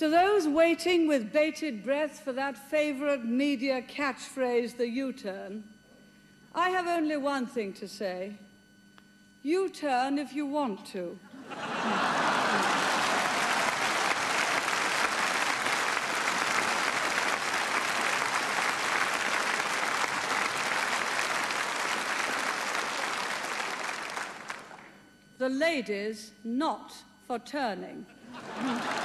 To those waiting with bated breath for that favorite media catchphrase, the U-turn, I have only one thing to say. U-turn if you want to. The ladies, not for turning.